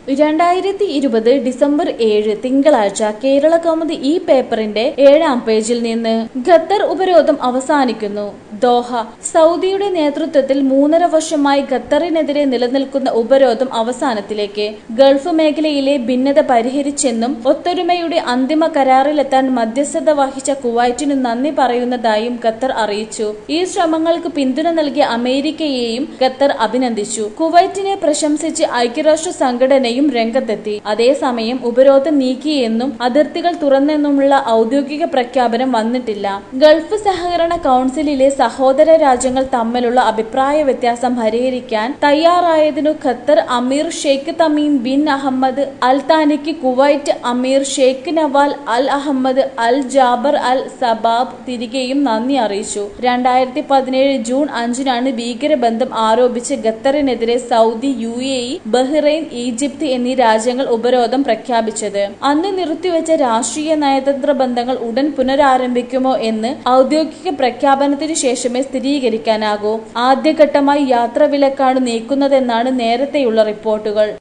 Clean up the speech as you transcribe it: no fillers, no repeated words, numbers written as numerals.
2020 December 7 തിങ്കളാഴ്ച കേരള കൗമുദി ഈ പേപ്പറിന്റെ 7-ാം പേജിൽ നിന്ന് ഖത്തർ ഉപരോധം അവസാനിക്കുന്നു. ദോഹ. സൗദിയുടെ നേതൃത്വത്തിൽ 3.5 വർഷമായി ഖത്തറിനെതിരെ നിലനിൽക്കുന്ന ഉപരോധം അവസാനത്തിലേക്ക്. ഗൾഫ് മേഖലയിലെ ഭിന്നത പരിഹരിച്ചെന്നും ഒത്തൊരുമയുടെ അന്തിമ കരാറിലെത്താൻ മധ്യസ്ഥത വഹിച്ച കുവൈറ്റിനു നന്ദി പറയുന്നതായും ഖത്തർ അറിയിച്ചു. ഈ ശ്രമങ്ങൾക്ക് പിന്തുണ നൽകിയ അമേരിക്കയെയും ഖത്തർ അഭിനന്ദിച്ചു. കുവൈറ്റിനെ പ്രശംസിച്ച് ഐക്യരാഷ്ട്ര സംഘടനയും രംഗത്തെത്തി. അതേസമയം ഉപരോധം നീക്കിയെന്നും അതിർത്തികൾ തുറന്നെന്നുമുള്ള ഔദ്യോഗിക പ്രഖ്യാപനം വന്നിട്ടില്ല. ഗൾഫ് സഹകരണ കൗൺസിലിലെ സഹോദര രാജ്യങ്ങൾ തമ്മിലുള്ള അഭിപ്രായ വ്യത്യാസം പരിഹരിക്കാൻ തയ്യാറായതിനു ഖത്തർ അമീർ Sheikh Tamim bin Ahmad Al താനിക്ക് കുവൈറ്റ് അമീർ Sheikh Nawaf Al Ahmad Al Jaber Al Sabah തിരികെയും നന്ദി അറിയിച്ചു. 2017 ജൂൺ 5-നാണ് ഭീകരബന്ധം ആരോപിച്ച് ഖത്തറിനെതിരെ സൗദി, UAE, ബഹ്റൈൻ, ഈജിപ്ത് എന്നീ രാജ്യങ്ങൾ ഉപരോധം പ്രഖ്യാപിച്ചത്. അന്ന് നിർത്തിവെച്ച രാഷ്ട്രീയ നയതന്ത്ര ബന്ധങ്ങൾ ഉടൻ പുനരാരംഭിക്കുമോ എന്ന് ഔദ്യോഗിക പ്രഖ്യാപനത്തിനു ശേഷമേ സ്ഥിരീകരിക്കാനാകൂ. ആദ്യഘട്ടമായി യാത്രാവിലക്കാണ് നീക്കുന്നതെന്നാണ് നേരത്തെയുള്ള റിപ്പോർട്ടുകൾ.